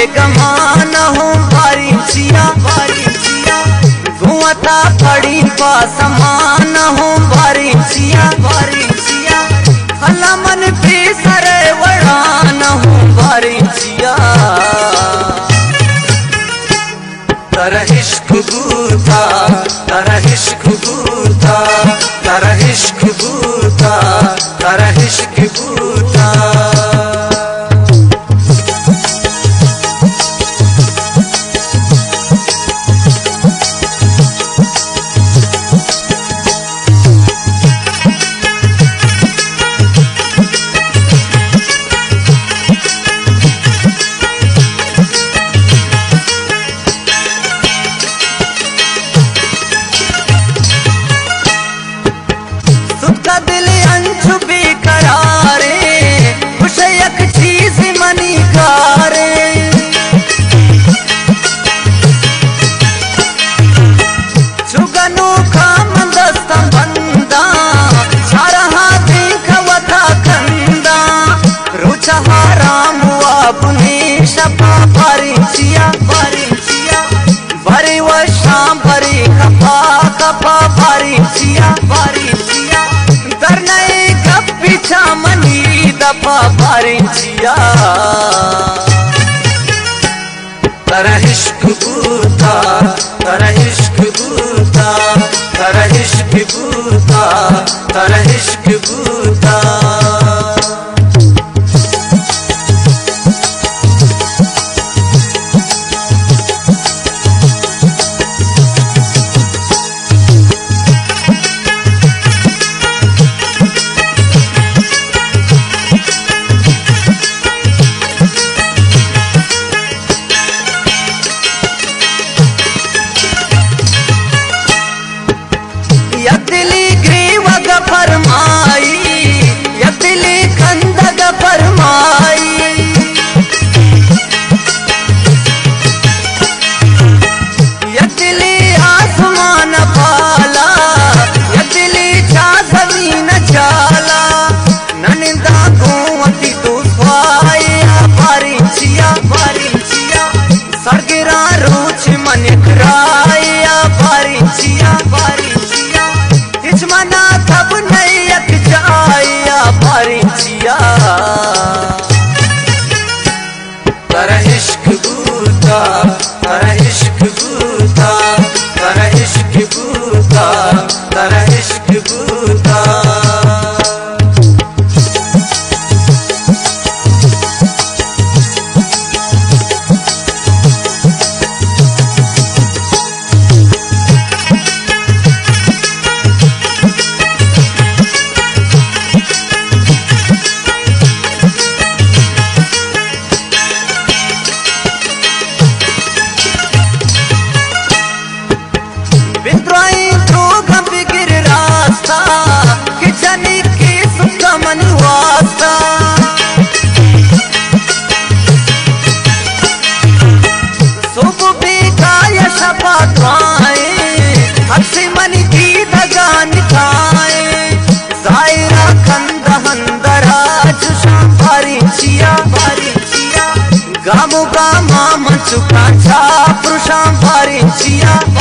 गमान हूँ बारिशिया घुमता पड़ी पा समान हूँ बारिशिया भला मन भी सरे वड़ान हूँ बारिशिया तेरा इश्क बूता तेरा इश्क बूता तेरा इश्क बूता तेरा इश्क बूता दिल अंशु बेकरारे खुश एक चीज मनी कारे चुगनु खाम दस्तम बंदा सारा देखवता कंदा रुचा राम अपने शपा बारिशिया भरे व शाम भरे कपा कपा बारिशिया मनी दफा बारिशिया तेरा इश्क बूता तेरा इश्क बूता तेरा इश्क बूता तेरा इश्क बूता सरगिरा रोच मन कराया बारिशिया हिचमना तब नहीं अक जाया बारिशिया तेरा इश्क बूता तेरा इश्क बूता तेरा इश्क बूता तेरा इश्क बूता विद्रोही तो गंभीर रास्ता किचनी की सुख मन वास्ता सुबह भी गाय शपा खाए हसी मन की दगान खाए जायरा कंद हंदरा जुशा बारिशिया गामु गामा मन चुका छा पुरुषा बारिशिया